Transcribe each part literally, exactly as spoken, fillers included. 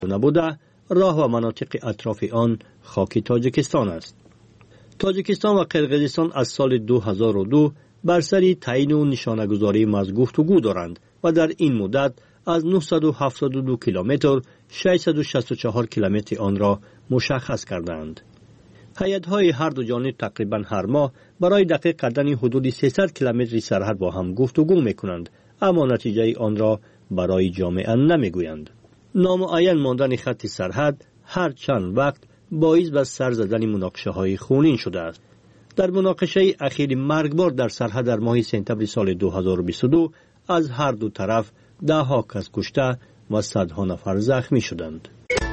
نبوده، راه و مناطق اطراف آن خاک تاجیکستان است. تاجیکستان و قرقیزستان از سال دو هزار و دو بر سر تعیین و نشانه‌گذاری از گفتگو دارند و در این مدت از نهصد و هفتاد و دو کیلومتر ششصد و شصت و چهار کیلومتر آن را مشخص کردند. هیئت‌های هر دو جانب تقریباً هر ماه برای دقیق کردن حدود سیصد کیلومتر سرحد با هم گفتگو می‌کنند، اما نتیجه آن را برای جامعه نمی‌گویند. نامعین ماندن خط سرحد هر چند وقت باعث به سر زدن مناقشه‌های خونین شده است. در مناقشه اخیر مرگبار در سرحد در ماه سپتامبر سال دو هزار و بیست و دو از هر دو طرف ده ها کس کشته و صدها نفر زخمی شدند.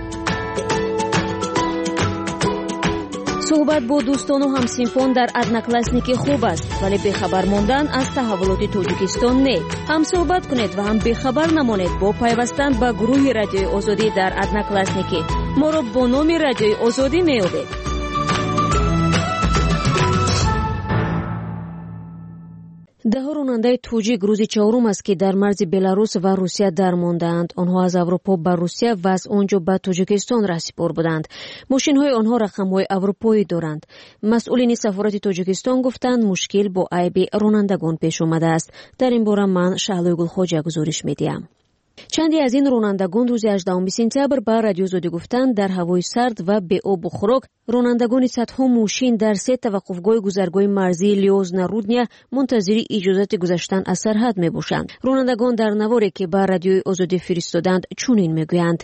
صحبت با دوستان و همسینفان در ادناکلاسنیکی خوب است، ولی بخبر ماندن از تحولات تاجیکستان نه. هم صحبت کنید و هم بخبر نمانید با پیوستن به گروه رادیوی آزادی در ادناکلاسنیکی. ما را با نام رادیوی آزادی میابید. ده راننده توجیک روز چهارم است که در مرز بلاروس و روسیه درماندند. آنها از اروپا به روسیه و از آنجا به تاجیکستان رسیدگار بودند. ماشین‌های آنها رقم‌های اروپایی دارند. مسئولین سفارت تاجیکستان گفتند مشکل با عیب رانندگان پیش آمده است. در این باره من شعلوی گلخواجه گزارش می‌دهم. چندی از این رانندگان روز هجدهم سپتامبر به رادیو آزادی گفتند در هوای سرد و بی آب و خوراک رانندگان صدها ماشین در سه توقفگاه گذرگاه مرزی لیوز نارودنیا منتظر اجازت گذشتن از سرحد میباشند. رانندگان در نواری که به رادیو آزادی فرستادند چنین میگویند: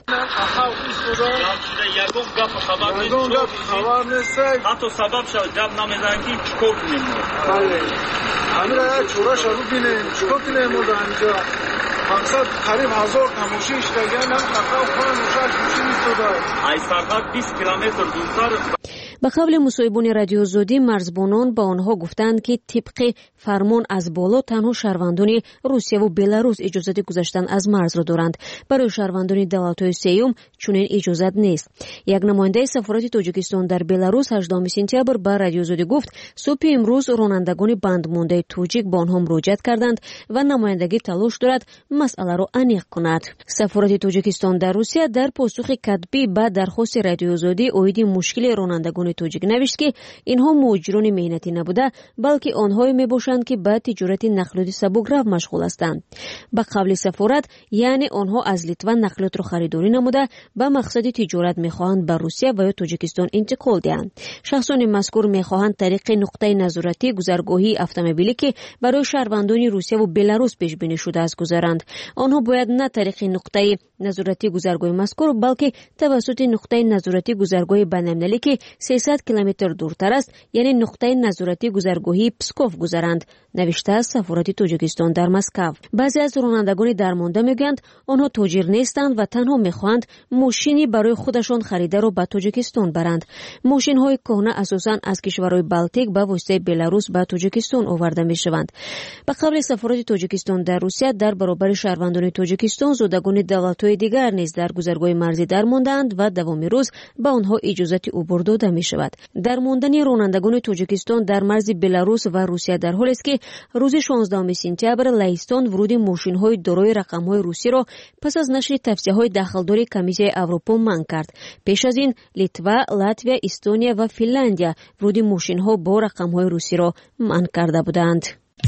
حتی سبب شد جب نمیزنگی چکور کنیم. بله همین را چوراش رو بینیم چکور کنیم اینجا مقصد قریب هزار تماشی اشتگان هم خطا خواهن مشاش مشین استوده ای سرحد بیست کیلومتر دورتر. به قبل مصاحبان رادیو آزادی مرزبانان به آنها گفتند که طبق فرمان از بالا تنها شهروندان روسیه و بلاروس اجازت گذشتن از مرز را دارند. برای شهروندان دولت‌های سوم چنین اجازت نیست. یک نماینده سفارت تاجیکستان در بلاروس هجدهم سپتامبر به رادیو آزادی گفت صبح امروز رانندگان بندمانده توجیک با آنها مراجعت کردند و نمایندگی تلاش دارد مسئله را انیق کند. سفارت تاجیکستان در روسیه در پاسخ کتبی به درخواست رادیو آزادی اوید مشکل رانندگان توجیک نوشت که اینها مهاجران مهنتی نبوده بلکه آنهایی میباشند که به تجارت نقلیات سبک‌رو مشغول هستند. به قبل سفارت یعنی آنها از لیتوا نقلیات را خریداری نموده به مقصد تجارت میخواهند به روسیه و یا تاجیکستان انتقال دهند. شخصان مذکور میخواهند طریق نقطه نظارتی گذرگاهی اتومبیلی که برای شهروندان روسیه و بلاروس پیش بینی شده است گذرند. آنها باید نه طریق نقطه نظارتی گذرگاه مذکور بلکه توسط نقطه نظارتی گذرگاه بین‌المللی که سیصد کیلومتر دورتر است یعنی نقطه نظارتی گذرگاهی پسکوف گذرند، نوشته است سفارت تاجیکستان در مسکو. بعضی از رانندگان درمانده میگویند آنها تاجر نیستند و تنها میخواهند ماشینی برای خودشان خریده را به تاجیکستان برند. ماشین‌های کهنه اساساً از کشورهای بالتیک به واسطه بلاروس به تاجیکستان آورده میشوند. به قبل سفارت تاجیکستان در روسیه در برابر شهروندان تاجیکستان زودگان دولت‌های دیگر نیز در گذرگاه مرزی درماندند و دوام روز به آنها اجازت عبور داده می شود. درماندن رانندگان تاجیکستان در مرز بلاروس و روسیه در حالی است که روز شانزدهم سپتامبر لهستان ورود ماشین‌های دارای رقم‌های روسی را پس از نشر توصیه‌های داخلداری کمیسیون اروپا منع کرد. پیش از این لیتوا، لاتویا، استونیا و فنلاندیا ورود ماشین‌ها با رقم‌های روسی را منع کرده بودند.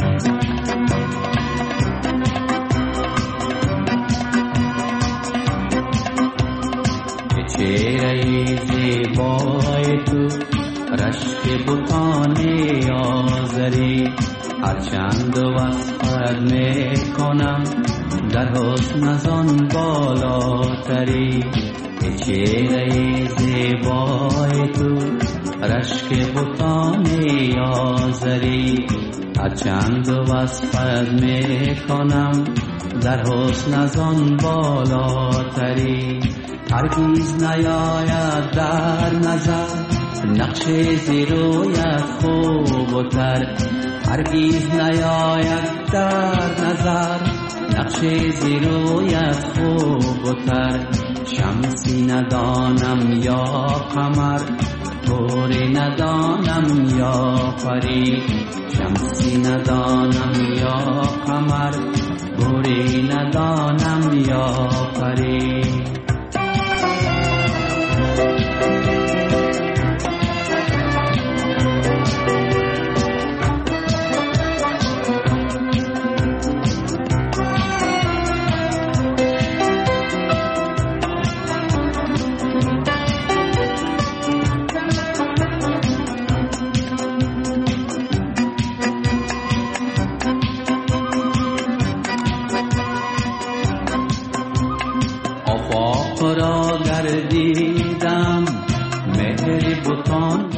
چهره زیبای تو رشک بوتان آذری هرچند وصفت میکنم در حسن از آن بالاتری. چهره زیبای تو رشک بوتان آذری هرچند وصفت میکنم در حسن از آن بالاتری. هرگز نیاید در نظر نقش زیرویت خوب و تر. هرگز نیاید در نظر نقش زیرویت خوب و تر. شمسی ندانم یا قمر گوری ندانم یا پری. شمسی ندانم یا قمر گوری ندانم یا پری. پیدا گردیدم مهر بتان.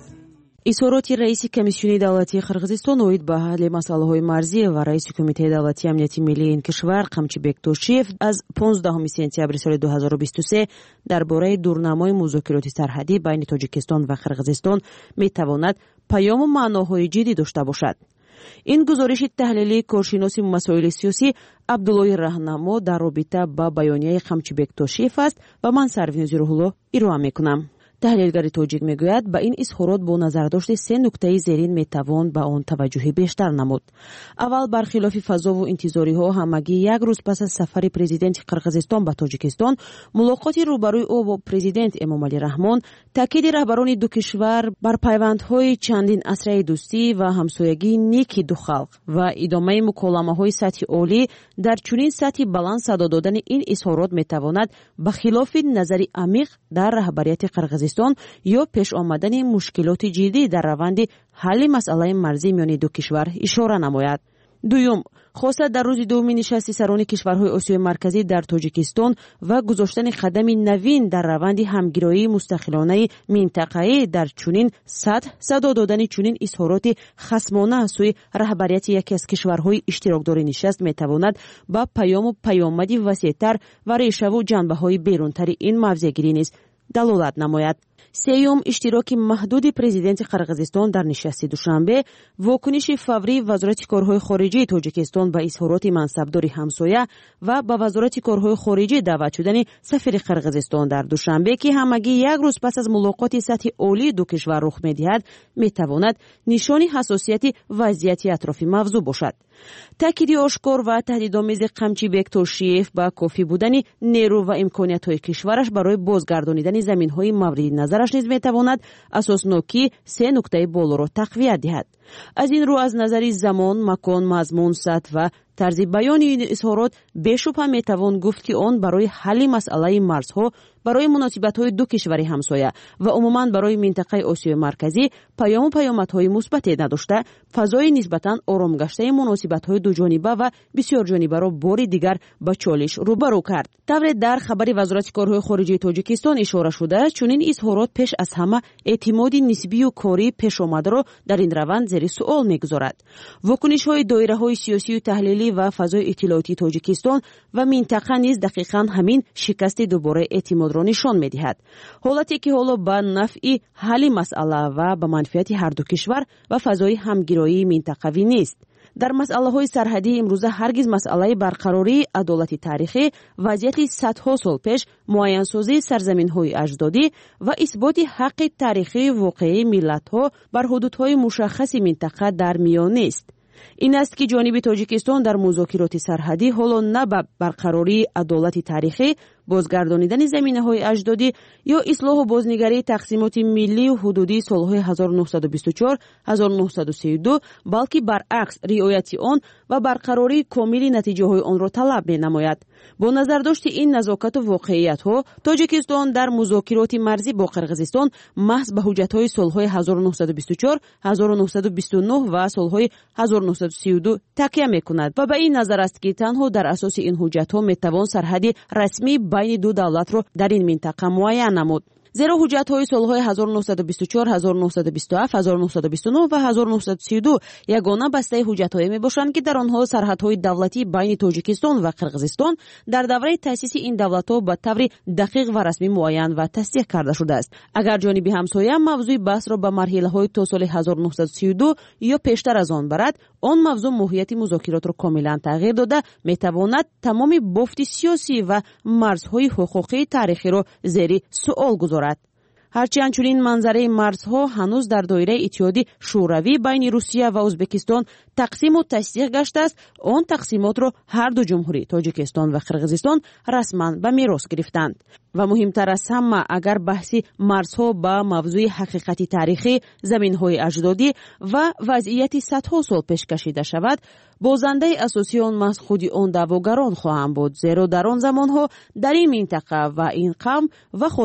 اظهارات رئیس کمیسیون دولتی قرغیزستان اوید به حل مسائل مرزی و رئیس کمیته دولتی امنیتی ملی این کشور قمچیبک توشیف از پانزدهم سپتامبر سال دو هزار و بیست و سه درباره دورنمای مذاکرات سرحدی بین تاجیکستان و قرغیزستان میتواند پیام و معناهای جدی داشته باشد. این گزارش تحلیلی کارشناس مسائل سیاسی عبدالله راهنما در رابطه با بیانیه قمچیبک توشیف است و من سروین زیروهلو ارائه میکنم. تحلیلگری توجیک میگوید با این اظهارات با نظرداشت سه نکته زیرین میتوان به آن توجه بیشتر نمود. اول برخلاف فضا و انتظاری ها همگی یک روز پس از سفر پرزیدنت قرغیزستان به تاجیکستان ملاقات روبروی او با پرزیدنت امامعلی رحمان تاکید رهبران دو کشور بر پیوندهای چندین عصره دوستی و همسایگی نیک دو خلق و ادامه مکالمه‌های سطح عالی در چنین سطح بلند صدا دادن این اظهارات میتواند به خلاف نظر عمیق در رهبریت قرغیزستان یا پیش آمدن مشکلات جدی در روند حل مسئله مرزی میان دو کشور اشاره نماید. دوم، خاصه در روز دوم نشست سران کشورهای آسیای مرکزی در تاجیکستان و گذاشتن قدم نوین در روند همگرایی مستقلانه منطقه‌ای در چنین سطح صدا دادن چنین اظهارات خصمانه از سوی رهبریت یکی از کشورهای اشتراکدار نشست میتواند با پیام و پیامدی وسیع‌تر و ریشه و جنبه‌های بیرونتر این موضوعگیری نیز دلالت نماید. سیوم، اشتراک محدود پرزیدنت قرغیزستان در نشست دوشنبه، واکنش فوری وزارت کارهای خارجه تاجیکستان به اظهارات منصبدار همسایه و به وزارت کارهای خارجه دعوت شدن سفیر قرغیزستان در دوشنبه که همگی یک روز پس از ملاقات سطح عالی دو کشور رخ می‌دهد میتواند نشان حساسیت وضعیت اطرافی موضوع باشد. تاکید آشکار و تهدیدآمیز قمچیبک توشیف با کافی بودن نیرو و امکانیت‌های کشورش برای بازگردانیدن زمین‌های مورد نظرش نیز میتواند اساسناکی سه نکته بالا را تقویت دهد. از این رو از نظر زمان، مکان، مضمون، سطح و طرز بیان این اظهارات بی‌شبهه میتوان گفت که آن برای حل مسئله مرزها، برای مناسبت‌های دو کشور همسایه و عموماً برای منطقه آسیای مرکزی پیام و پیامدهای مثبتی نداشته، فضای نسبتاً آرام گشته مناسبت‌های دو جانبه و بسیار جانبه را بار دیگر با چالش روبرو کرد. طور در خبر وزارت کارهای خارجه تاجیکستان اشاره شده، چنین اظهارات پیش از همه اعتماد نسبی و کاری پیش آمده را در این روند زیر سوال می‌گذارد. واکنش‌های دایره‌های سیاسی و تحلیلی و فضای اطلاعاتی تاجیکستان و منطقه نیز دقیقاً همین شکست دوباره اعتماد را نشان می‌دهد. حالتی که حالا با نفع حل مسئله و به منفعت هر دو کشور و فضای همگرایی منطقوی نیست. در مسئله‌های سرحدی امروزه هرگز مسئله برقراری عدالت تاریخی، وضعیت صدها سال پیش، معین‌سازی سرزمین‌های اجدادی و اثبات حق تاریخی واقعی ملت‌ها بر حدودهای مشخص منطقه در میان است. این است که جانب تاجیکستان در مذاکرات سرحدی حالا نه به برقراری عدالت تاریخی، بازگردانیدن زمینه‌های اجدادی یا اصلاح و بازنگری تقسیمات ملی و حدودی سالهای هزار و نهصد و بیست و چهار هزار و نهصد و سی و دو بلکه برعکس رعایت آن و برقراری کامل نتیجه‌های آن را طلب می‌نماید. با نظر داشت این نزاکت و واقعیت‌ها، تاجیکستان در مذاکرات مرزی با قرغیزستان محض به حجت‌های سالهای هزار و نهصد و بیست و چهار هزار و نهصد و بیست و نه و سالهای هزار و نهصد و سی و دو تکیه می‌کند و به این نظر است که تنها در اساس این حجت‌ها می‌توان سرحد رسمی بین دو دولت را در این منطقه معین نمود. زیرا حجت‌های سالهای هزار و نهصد و بیست و چهار هزار و نهصد و بیست و هفت هزار و نهصد و بیست و نه و هزار و نهصد و سی و دو یگانه بسته حجت‌هایی میباشند که در آنها سرحدهای دولتی بین تاجیکستان و قرغیزستان در دوره تأسیس این دولت‌ها به طور دقیق و رسمی معین و تصدیق کرده شده است. اگر جانب همسایه موضوع بحث را به مرحله‌های تا سال هزار و نهصد و سی و دو یا پیشتر از آن برد، آن موضوع ماهیت مذاکرات را کاملا تغییر داده میتواند تمام بافت سیاسی و مرزهای حقوقی تاریخی را زیر سوال گذارد. هرچند چنین منظره مرزها هنوز در دایره اتحاد شوروی بین روسیه و ازبکستان تقسیم و تصدیق گشته است، آن تقسیمات را هر دو جمهوری تاجیکستان و قرغیزستان رسما به میراث گرفتند. و مهمتر از همه اگر بحثی مرزها با موضوع حقیقتی تاریخی، زمین‌های اجدادی و وضعیت صدها سال پیش کشیده شود، بازنده اساسی آن محض خود آن دعواگران خواهند بود، زیرا در آن زمانها در این منطقه و این قوم و خاصه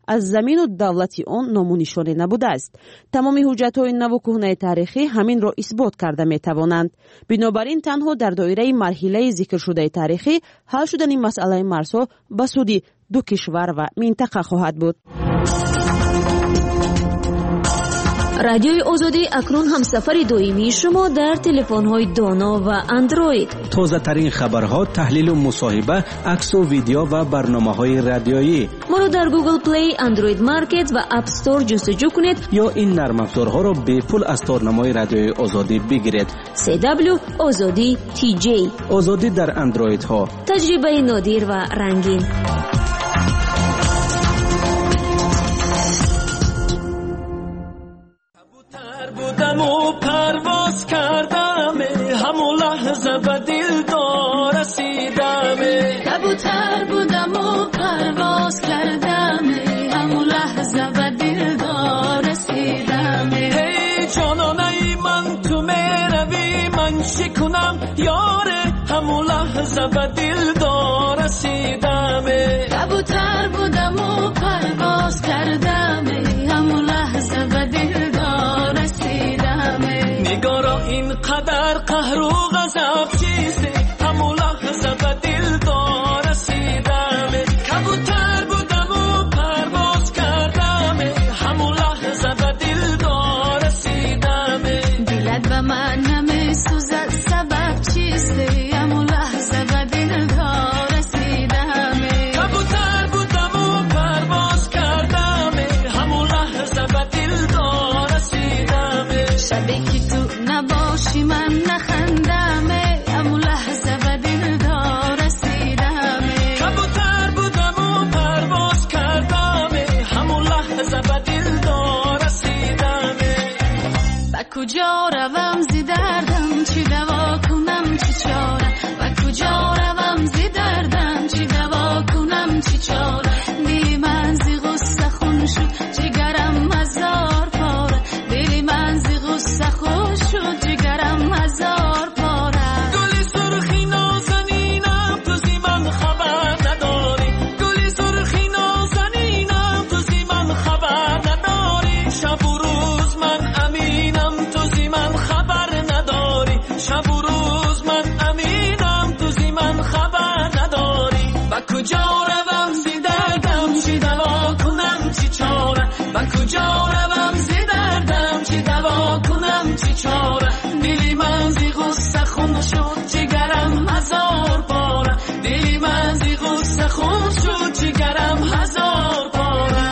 از زمین و دولت آن نام و نشانه نبوده است. تمام حجت‌های نو و کهنه تاریخی همین را اثبات کرده می‌توانند. بنابراین تنها در دایره مرحله ذکر شده تاریخی حل شدن این مسئله مرزها به سود دو کشور و منطقه خواهد بود. رادیوی آزادی اکنون همسفر دائمی شما در تلفن‌های دانا و اندروید. تازه ترین خبرها، تحلیل و مصاحبه، عکس و ویدیو و برنامه‌های رادیویی. ما را در گوگل پلی، اندروید مارکت و اپ استور جستجو کنید یا این نرم افزارها را به پول از تارنمای رادیوی آزادی بگیرید. سی دبلیو آزادی تی جی. آزادی در اندروید ها. تجربه نادر و رنگین. بودم و پرواز کردم، همون لحظه به دلدار رسیدم. کبوتر بودم و پرواز کردم، همون لحظه به دلدار رسیدم. هی جانانه من تو میروی، من چی کنم یاره، همون لحظه به دلدار رسیدم. کبوتر بودم و پرواز کردم، همون لحظه به دلدار رسیدم. نگارا اینقدر قهر و غضب چیزه، همون لحظه به دلدار رسیدم. کبوتر بودم و پرواز کردم، همون لحظه به دلدار رسیدم. دلت به من نمیسوزد سبب چیسته، همون لحظه به دلدار رسیدم. کبوتر بودم و پرواز کردم، همون لحظه به دلدار رسیدم. شبی که تو نباشی من نخندم، همون لحظه به دلدار رسیدم. کبوتر بودم و پرواز کردم، همون لحظه به دلدار رسیدم. و کجا روم زی دردم، چی دوا کنم چی چاره. و کجا روم زی دردم، چی دوا کنم چی چاره. دلی من زی غصه خون شد، جگرم هزار پاره. دلی من زی غصه خون شد، جگرم هزار پاره. گلی سرخی نازنینم، تو زی من خبر نداری. گلی سرخی نازنینم، تو زی من خبر نداری. شب و روز من امینم، تو زی من خبر نداری. شب و روز من امینم، تو زی من خبر نداری. و کجا روم زی دردم، چی دوا کنم چی چاره. و کجا روم زی دردم، چی دوا کنم چی چاره. دلی من زی غصه خون شد، جگرم هزار پاره. دلی من زی غصه خون شد، جگرم هزار پاره.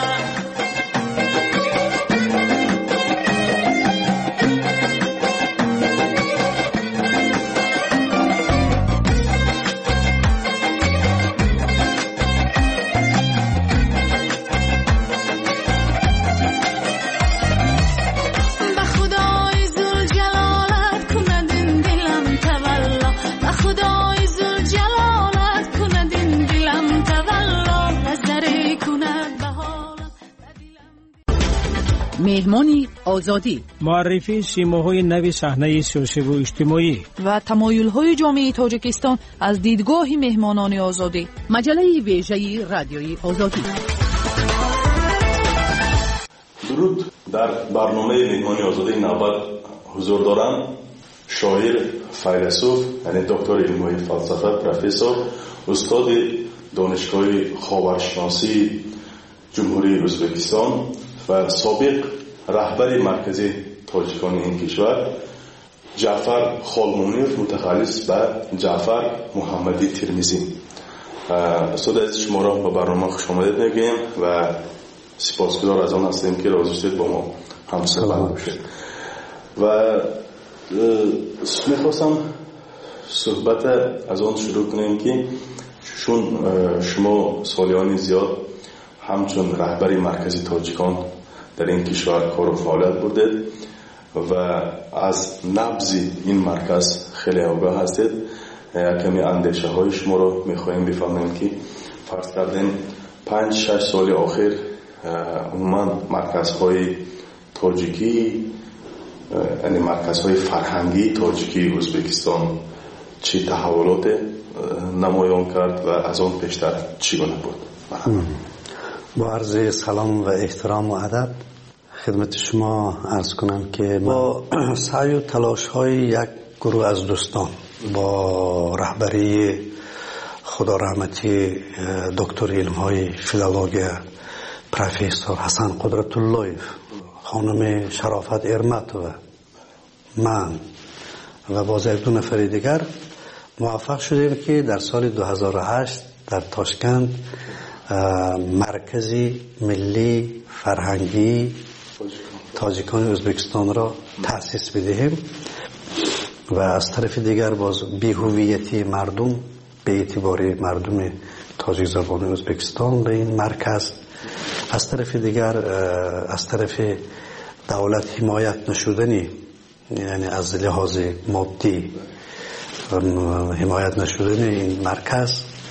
به خدای ذوالجلالت کند این دلم تولا. به خدای ذوالجلالت کند این دلم تولا. نظری کند به حالم. مهمانی آزادی، معرفی سیماهای نو صحنه سیاسی و اجتماعی و تمایل‌های جامعه تاجیکستان از دیدگاه مهمانان آزادی. مجله ویژه رادیوی آزادی. درود. در برنامه مهمانی آزادی نوبت حضور دارم شاعر، فیلسوف، یعنی دکتر علم فلسفه، پروفسور، استاد دانشگاه خاورشناسی جمهوری ازبکستان و سابق رهبر مرکزی تاجیکان این کشور، جعفر خالمونیف، متخصص به جعفر محمدی ترمیزی. استاد از شما را به برنامه خوش آمدید میگیم و سپاسگزار از آن هستیم که راضی شدید با ما همصحبت باشید. و میخواستم صحبت از آن شروع کنیم که چون شما سالیانی زیاد همچون رهبری مرکزی تاجیکان در این کشور کار و فعالیت بودید و از نبض این مرکز خیلی آگاه هستید، کمی اندیشه های شما رو میخواهیم بفهمیم که فرض کردیم پنج شش سال آخر عموما مرکزهای تاجیکی، یعنی مرکزهای فرهنگی تاجیکی ازبکستان چی تحولات نمایان کرد و از آن پیشتر چی گونه بود؟ با عرض سلام و احترام و ادب خدمت شما عرض کنم که با سعی و تلاش های یک گروه از دوستان با رهبری خدا رحمتی دکتر علم های فیلولوژی پروفسور حسن قدرت الله، خانم شرافت ارمت و من و باز یک دو نفر دیگر موفق شدیم که در سال دو هزار و هشت در تاشکند مرکزی ملی فرهنگی تاجیکان ازبکستان را تأسیس بدهیم و از طرف دیگر باز بی‌هویتی مردم به اعتبار مردم تاجیک زبان ازبکستان به این مرکز، از طرف دیگر از طرف دولت حمایت نشدنی، یعنی از لحاظ مادی حمایت نشدن این مرکز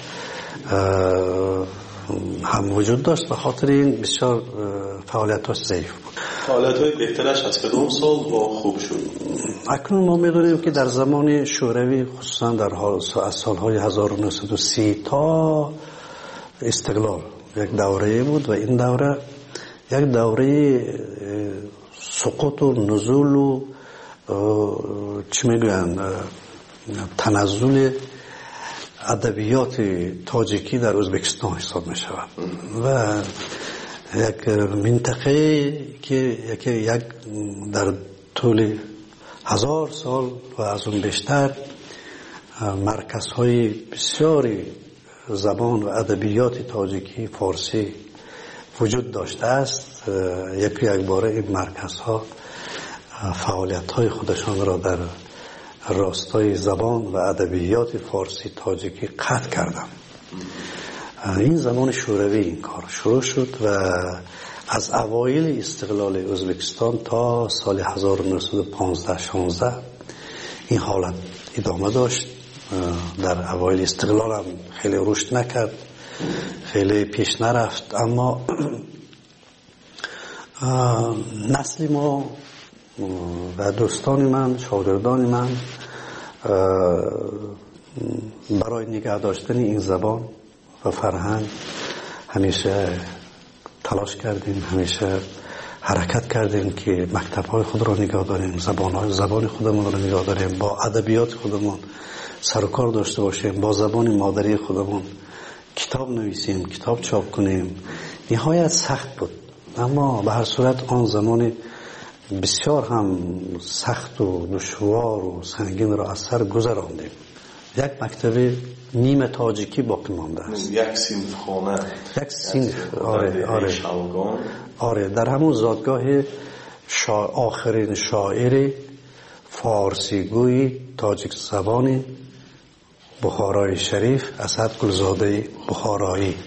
هم وجود داشت. به خاطر این بسیار فعالیتاش ضعیف بود. فعالیت‌های بهترش از کدام سال با خوب شد؟ اکنون ما می‌دونیم که در زمان شوروی خصوصا در از سال‌های هزار و نهصد و سی تا استقلال یک دوره بود و این دوره یک دوره سقوط و نزول و چی میگوین تنزل ادبیات تاجیکی در ازبکستان حساب می شود و یک منطقه که یک در طول هزار سال و از اون بیشتر مرکزهای بسیاری زبان و ادبیات تاجیکی فارسی وجود داشته است. یکی یک باره این مرکزها فعالیت‌های خودشان را در راستای زبان و ادبیات فارسی تاجیکی قطع کردند. این زمان شوروی این کار شروع شد و از اوایل استقلال ازبکستان تا سال هزار و نهصد و پانزده شانزده این حالت ادامه داشت. در اوایل استقلال هم خیلی رشد نکرد، خیلی پیش نرفت، اما نسل ما و دوستان من، شاگردان من برای نگه داشتن این زبان و فرهنگ همیشه تلاش کردیم، همیشه حرکت کردیم که مکتب‌های خود را نگاه داریم، زبان‌های زبان خودمون را نگاه داریم، با ادبیات خودمون سر و کار داشته باشیم، با زبان مادری خودمون کتاب نویسیم، کتاب چاپ کنیم. نهایت سخت بود، اما به هر صورت آن زمان بسیار هم سخت و دشوار و سنگین را از سر گذراندیم. یک مکتب نیمه تاجیکی باقی مانده است. یک صنف خانه، یک صنف، آره آره آره در همون زادگاه شا... آخرین شاعر فارسیگوی تاجیک زبان بخارای شریف اسد گلزاده بخارایی.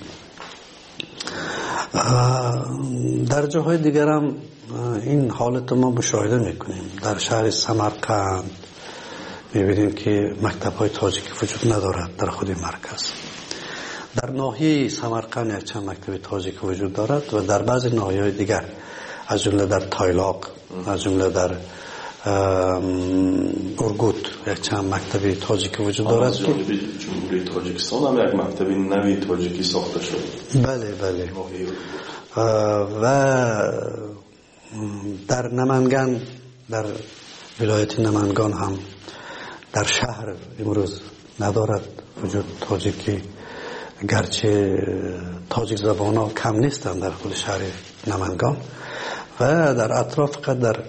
در جاهای دیگر هم این حالت ما مشاهده میکنیم. در شهر سمرقند میبینیم که مکتب‌های تاجیکی وجود ندارد در خود مرکز. در ناحیه سمرقند یک چند مکتب تاجیکی وجود دارد و در بعضی ناحیه‌های دیگر از جمله در تایلاق، از جمله در اورگوت یک چند مکتب تاجیکی وجود دارد که جمهوری تاجیکستان هم یک مکتب نوی تاجیکی ساخته شد. بله بله. و در نمنگان، در ولایت نمنگان هم در شهر امروز ندارد وجود تاجیکی، گرچه تاجیک زبان ها کم نیستند در خود شهر نمنگان و در اطراف فقط در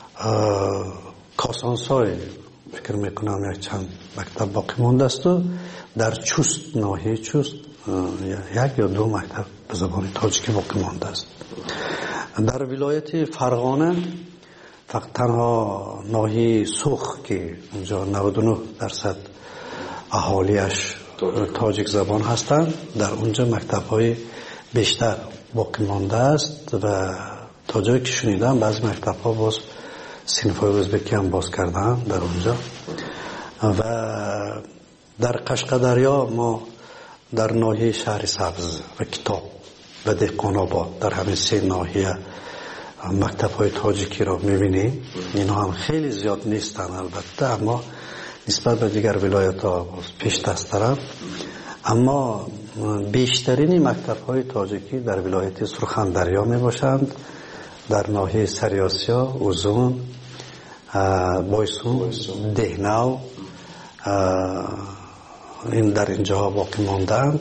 کاسانسای فکر میکنم یک چند مکتب باقی مانده است و در چوست، ناحیه چوست یک یا دو مکتب به زبان تاجیکی باقی مانده است. در ولایت فرغانه فقط تنها ناحیه سوخ که اونجا نود و نه درصد اهالیش تاجیک زبان هستند، در اونجا مکتب‌های بیشتر باقی مانده است و تا جایی که شنیدم بعضی مکتب‌ها باز صنف‌های ازبکی هم باز کردن در اونجا. و در قشقدریا ما در ناحیه شهر سبز و کتاب و دهقان‌آباد در همین سه ناحیه مکتب‌های تاجیکی را می‌بینیم. اینا هم خیلی زیاد نیستن البته، اما نسبت به دیگر ولایت‌ها پیش دست دارن. اما بیشترین مکتب‌های تاجیکی در ولایت سرخندریا می باشند، در ناحیه سریاسیا، اوزون، بایسون، دهناو، این در اینجا باقی ماندند.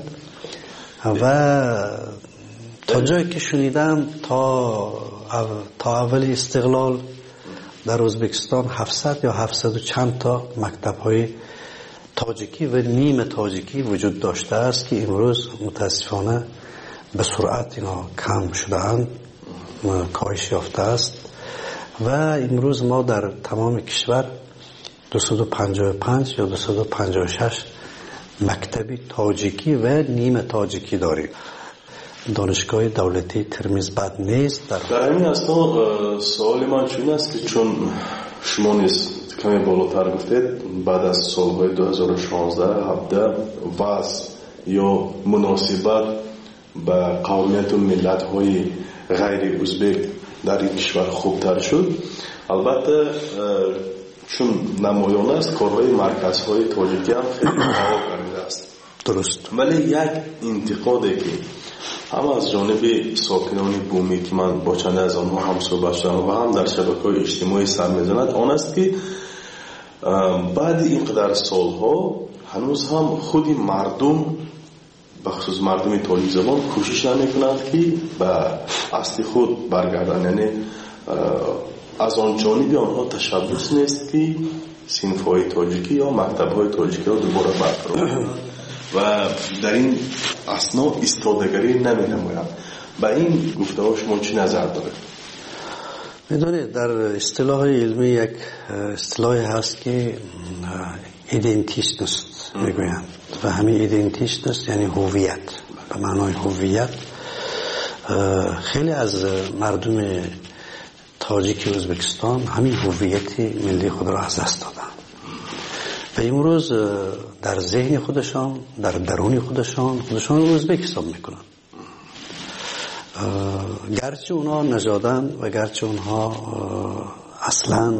و تا جایی که شنیدم تا تا اول استقلال در ازبکستان هفتصد یا هفتصد و چند تا مکتب‌های تاجیکی و نیم تاجیکی وجود داشته است که امروز متاسفانه به سرعت اینا کم شده‌اند، کاهش یافته است و امروز ما در تمام کشور دویست و پنجاه و پنج یا دویست و پنجاه و شش مکتبی تاجیکی و نیم تاجیکی داریم. دانشگاه دولتی ترمیز بد نیست. در, در همین اصلا سوال من چون است که چون شما نیست کمی بالاتر گفتید بعد از سالهای دو هزار و شانزده هفده وضع یا مناسبت به قومیت و ملت های غیر ازبک در این کشور خوبتر شد. البته چون نمایان است کارهای مرکزهای تاجیکی هم خیلی فعال کرده است. درست. ولی یک انتقادی که هم از جانب ساکنان بومی که من با چند از آنها هم صحبت شدم و هم در شبکه‌های اجتماعی سر می‌زند آن است که بعد اینقدر سالها هنوز هم خودی مردم بخصوص مردم تاجیک زبان کوشش نمی‌کنند که به اصل خود برگردند، یعنی از آن جانب آنها تشبث نیست که صنف‌های تاجیکی یا مکتب‌های تاجیکی را دوباره برقرار کنند و در این اثنا ایستادگی نمی‌نمایند. به این گفته‌ها شما چی نظر دارید؟ می‌دونید در اصطلاح علمی یک اصطلاحی هست که ایدنتیشنست میگویند و همین ایدنتیشنست یعنی هویت. به معنای هویت خیلی از مردم تاجیک ازبکستان همین هویت ملی خود را از دست دادن و امروز در ذهن خودشان، در درون خودشان خودشان رو ازبک حساب میکنن. گرچه اونها نژادن و گرچه اونها اصلا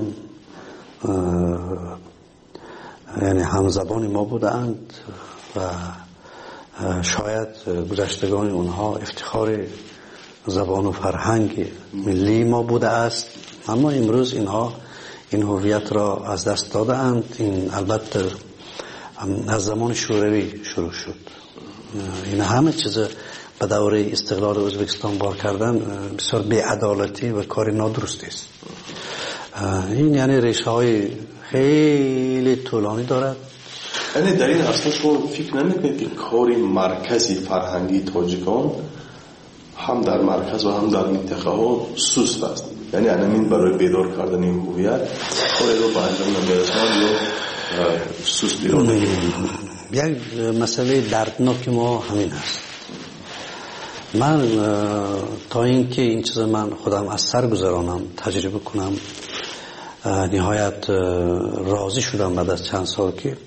یعنی همزبان ما بودند و شاید گذشتگان اونها افتخار زبان و فرهنگ ملی ما بوده است، اما امروز اینها این هویت را از دست دادند. این البته از زمان شوروی شروع شد. این همه چیز به دوره استقلال ازبکستان بار کردن بسیار بی‌عدالتی و کار نادرستی است. این یعنی ریشه های خیلی طولانی دارد. یعنی در این اصلا شما فکر نمی‌کنید که کاری مرکزی فرهنگی تاجیکان هم در مرکز و هم در منطقه ها سست است؟ یعنی همین برای بیدار کردن این هویت کاری رو به انجام نمی‌رساند یا سست بیرون؟ یک مسئله دردناک ما همین است. من تا اینکه این چیز من خودم از سر گذرانم تجربه کنم نهایت راضی شدم بعد از چند سال که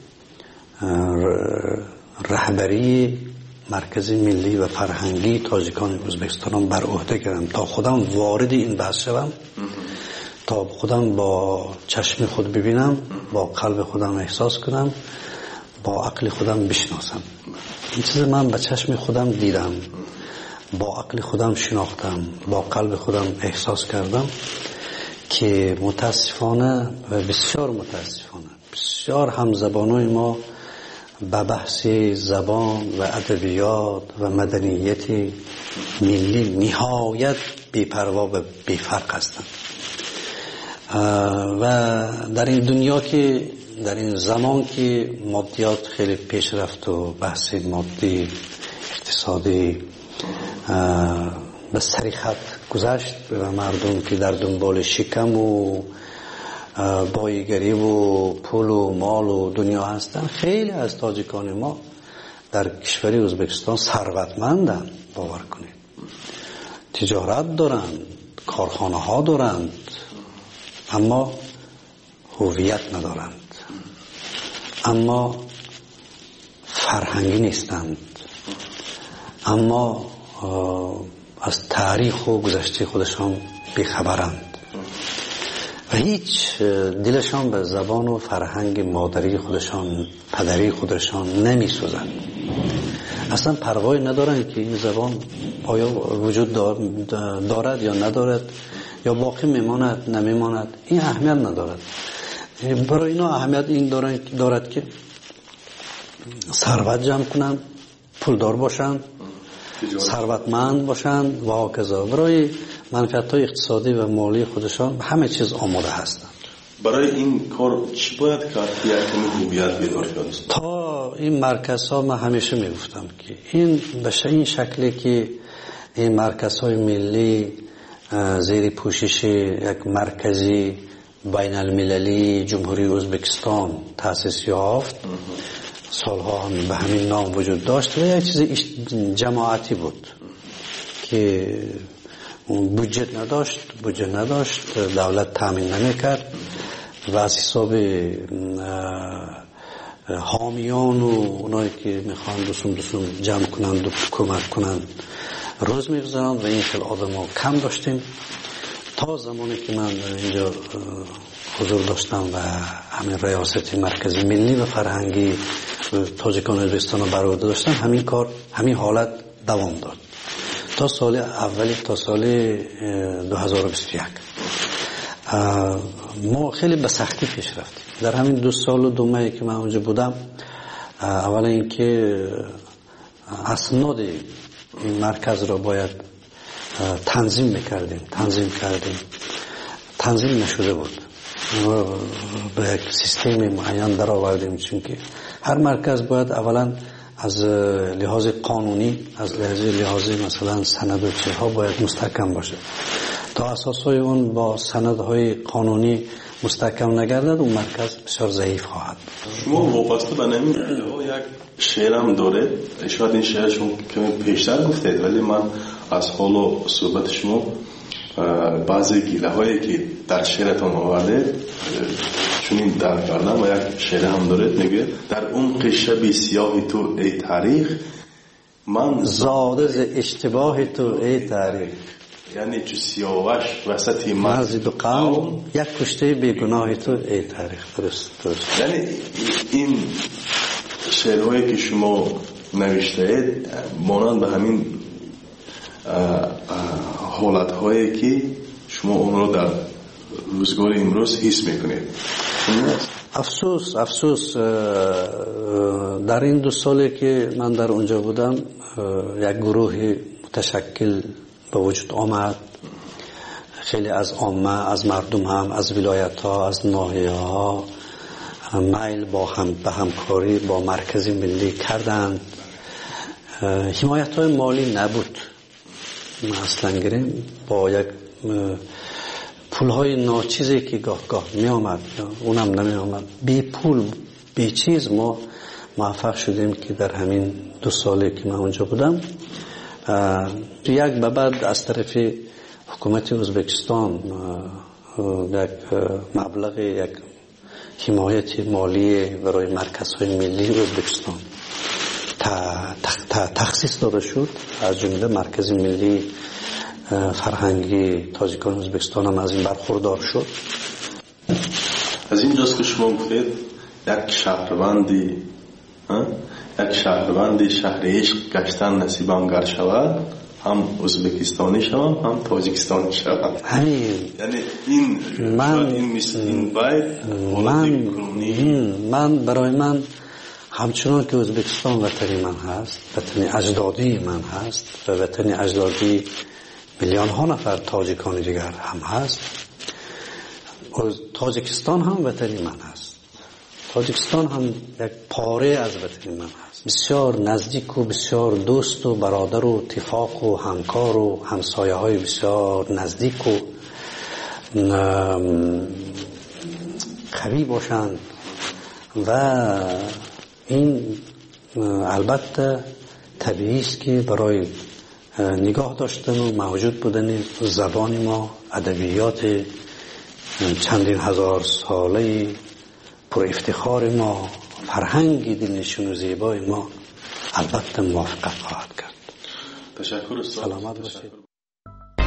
رهبری مرکز ملی و فرهنگی تاجیکان ازبکستان بر عهده گرفتم تا خودم وارد این بحث شوم، تا خودم با چشم خود ببینم، با قلب خودم احساس کنم، با عقل خودم بشناسم. این چیز من با چشم خودم دیدم، با عقل خودم شناختم، با قلب خودم احساس کردم که متاسفانه و بسیار متاسفانه بسیار همزبانای ما به بحث زبان و ادبیات و مدنیت ملی نهایت بی‌پروا و بی‌فرق هستند و در این دنیا که در این زمان که مادیات خیلی پیش رفت و بحث مادی اقتصادی به سری خط گذشت و مردم که در دنبال شکم و بایگری و پول و مال و دنیا هستن، خیلی از تاجیکان ما در کشور ازبکستان ثروتمندند. باور کنید تجارت دارند، کارخانه ها دارند، اما هویت ندارند، اما فرهنگی نیستند، اما از تاریخ و گذشته خودشان بیخبرند و هیچ دلشان به زبان و فرهنگ مادری خودشان، پدری خودشان نمی سوزند. اصلا پروایی ندارن که این زبان آیا وجود دارد یا ندارد، یا باقی میماند نمیماند. این اهمیت ندارد. برای اینا اهمیت این دارد که ثروت جمع کنن، پولدار باشن، ثروتمند باشن و هاکذا. برای منفعت‌های اقتصادی و مالی خودشان همه چیز آماده هستند. برای این کار چی باید کرد که یک هویت بیدار شد؟ تا این مرکزها من همیشه میگفتم که این به این شکلی که این مرکزهای ملی زیر پوشش یک مرکزی بین المللی جمهوری ازبکستان تأسیس یافت، سالها هم به همین نام وجود داشت و یک چیز جماعتی بود که بودجه نداشت بودجه نداشت دولت تامین نمیکرد و از حساب حامیان و اونایی که میخوان دوستم دوستم جمع کنند و کمک کنند روز میگذارند و این خیلی آدم ها کم داشتیم. تا زمانی که من اینجا حضور داشتم و همین ریاست مرکزی ملی و فرهنگی تاجیکان ازبکستان رو بر عهده داشتم، همین کار همین حالت دوام داد تا سال اولی، تا سال دو هزار و بیست و یک. ما خیلی به سختی پیش رفتیم. در همین دو سال و دو ماهی که من اونجا بودم، اولا اینکه اسناد این مرکز را باید تنظیم میکردیم تنظیم کردیم تنظیم نشده بود. به یک سیستم معین در آوردیم، چون که هر مرکز باید اولا از لحاظ قانونی، از لحاظ لحاظ مثلا سند و چیزها باید مستحکم باشه. تا اساسهای اون با سندهای قانونی مستحکم نگردد، اون مرکز بسیار ضعیف خواهد. شما وابسته به نمی یک شعرم داره، شاید این شعر شما کمی پیشتر گفتید، ولی من از حال و صحبت شما بعضی گیله هایی که در شعرتان آورده چون این در کردم و یک شعر هم داره، میگه در اون قشه سیاه تو ای تاریخ، من زاده ز اشتباه تو ای تاریخ. یعنی چو سیاوش وسط مرز دو قوم، یک کشته بیگناه تو ای تاریخ. درست درست. یعنی این شعرهایی که شما نوشته اید مانند به همین حالت هایی که شما اون رو در روزگار امروز حس میکنید. افسوس افسوس در این دو سالی که من در اونجا بودم یک گروه متشکل به وجود آمد. خیلی از عامه، از مردم هم، از ولایت ها، از ناحیه ها میل با هم به همکاری با مرکز ملی کردند. حمایت های مالی نبود. اصلا گریم با یک پول های ناچیزی که گاه گاه می آمد، اونم نمی آمد، بی پول بی چیز ما موفق شدیم که در همین دو سالی که من اونجا بودم یک به بعد از طرف حکومت ازبکستان یک مبلغ یک حمایت مالی برای مرکزهای ملی ازبکستان تخصیص داده شد. از جمله مرکز ملی فرهنگی تاجیکان ازبکستان هم از این برخوردار شد. از این جاست که شما گفتید یک شهروندی یک شهروندی شهر عشق گشتن نصیبم گر شود، هم ازبکستانی شوم هم تاجیکستانی شوم. یعنی این من این این باید من من برای من همچنان که ازبکستان وطنی من هست، وطنی اجدادی من هست و وطنی اجدادی میلیون ها نفر تاجیکان دیگر هم هست، تاجیکستان هم وطنی من هست. تاجیکستان هم یک پاره از وطنی من هست. بسیار نزدیک و بسیار دوست و برادر و اتفاق و همکار و همسایه های بسیار نزدیک و قوی باشند و این البته طبیعی است که برای نگاه داشتن و موجود بودن زبان ما، ادبیات چندین هزار ساله پر افتخار ما، فرهنگ دلنشین و زیبای ما البته موافقت خواهد کرد. تشکر. سلامت باشید.